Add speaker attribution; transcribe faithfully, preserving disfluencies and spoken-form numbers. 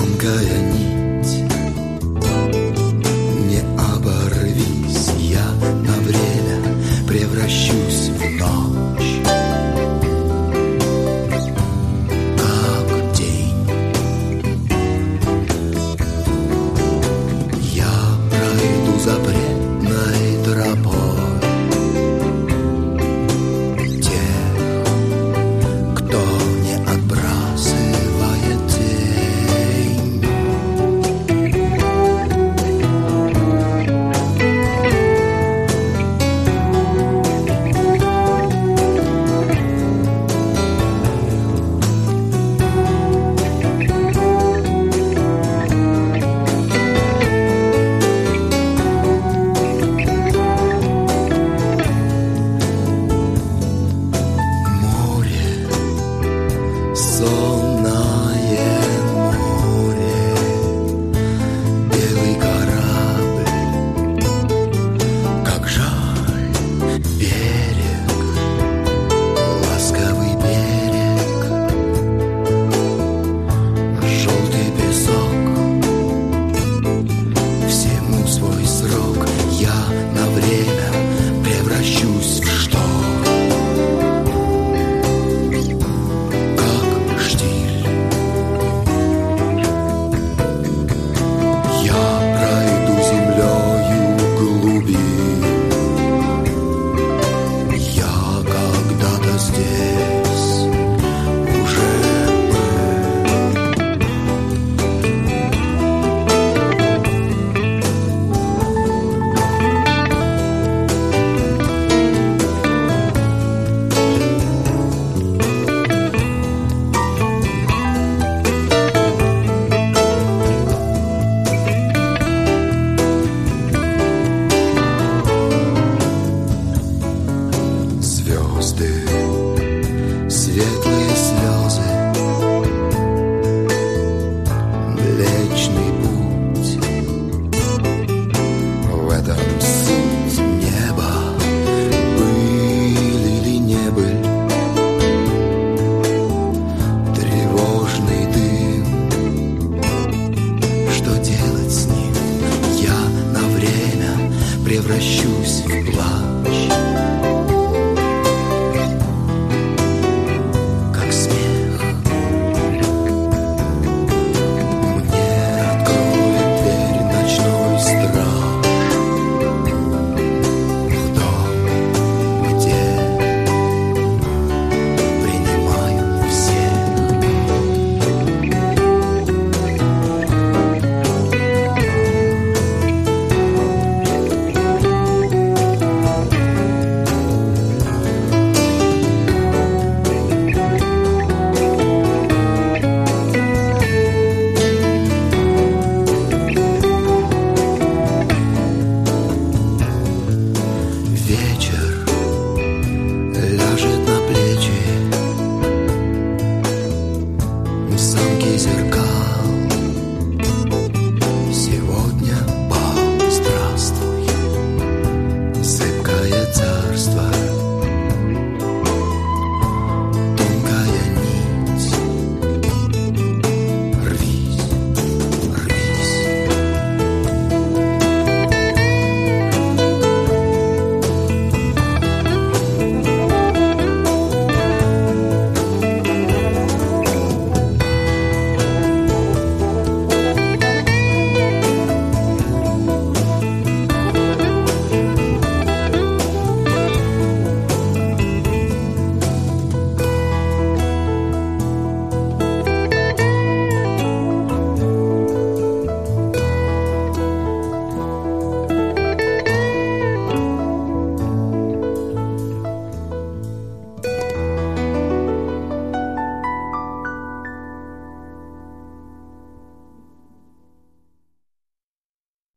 Speaker 1: тонкая нить. Не оборвись, я на время превращусь в ночь, как день. Я пройду запретной тропой тех, кто не отбрасывает тень. Море, сонное море, белый корабль, как жаль берег, ласковый берег, желтый песок, всему свой срок. Я на время превращусь в шторм, как штиль. Я пройду землею глубин. Я когда-то здесь уже был. Звезды, светлые слезы, Млечный путь. В этом суть неба. Были ли не были, тревожный дым. Что делать с ним? Я на время превращусь в плач,